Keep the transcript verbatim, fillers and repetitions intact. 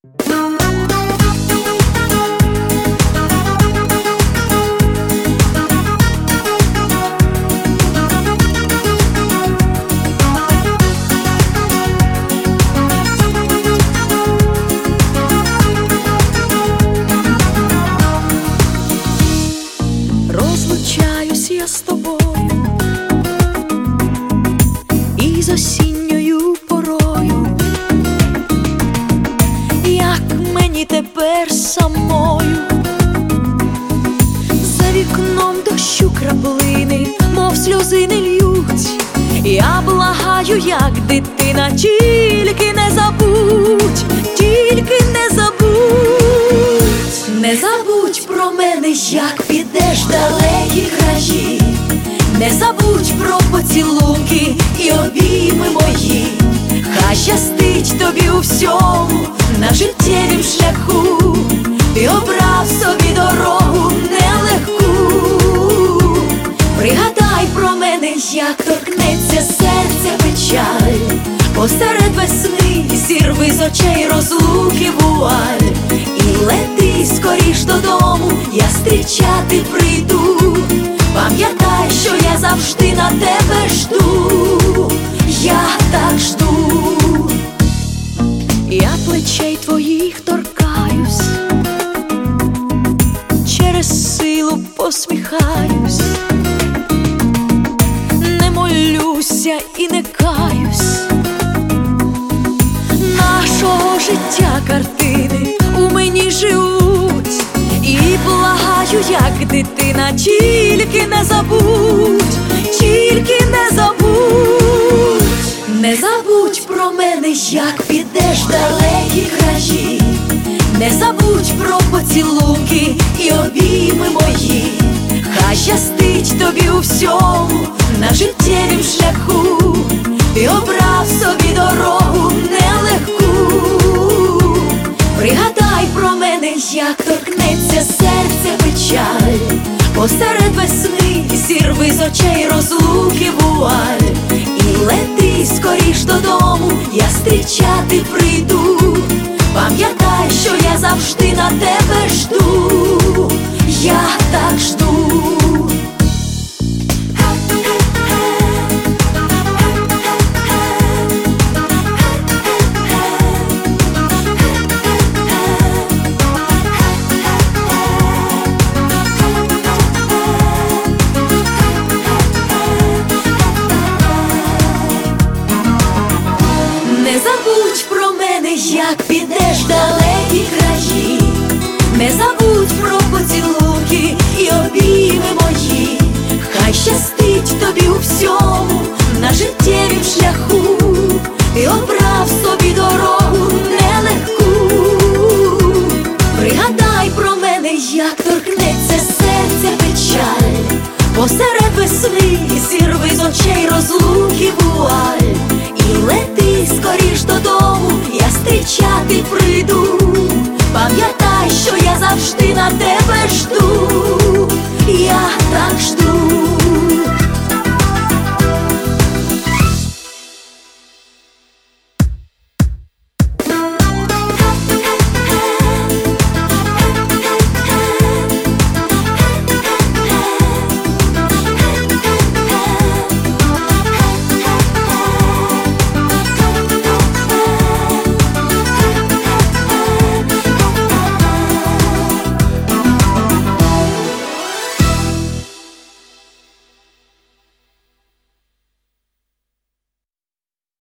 Розлучаюсь я з тобою і з осінньою порою, як мені тепер самою. За вікном дощу краплини, мов сльози не льють. Я благаю, як дитина, тільки не забудь, тільки не забудь. Не забудь про мене, як підеш в далекі краї. Не забудь про поцілунки і обійми мої. Хай щастить тобі у всьому на життєвім шляху. Ти обрав собі дорогу нелегку. Пригадай про мене, як торкнеться серця печаль. Посеред весни зірви з очей розлуки вуаль. І лети скоріш додому, я зустрічати прийду. Пам'ятай, що я завжди на тебе жду. Я так жду. Я плечей твоїх торкаюсь, через силу посміхаюсь. Не молюся і не каюсь. Нашого життя картини у мені живуть. І благаю, як дитина, тільки не забудь, тільки не забудь. Не забудь про мене, як підеш в далекі краї. Не забудь про поцілунки і обійми мої. Хай щастить тобі у всьому на життєвім шляху. Ти обрав собі дорогу нелегку. Пригадай про мене, як торкнеться серця печаль. Посеред весни зірви з очей розлуки вуаль. І лети скоріш додому, я зустрічати прийду. Пам'ятай, що я завжди на тебе жду. Я так жду. Не забудь про мене, як підеш в далекі краї. Не забудь про поцілунки і обійми мої. Хай щастить тобі у всьому на життєвім шляху. Ти обрав собі дорогу нелегку. Пригадай про мене, як торкнеться серця печаль. Посеред весни зірви з очей розлуки вуаль. І лети скоріш додому, я зустрічати прийду. Пам'ятай, що я завжди на тебе жду. Я так жду.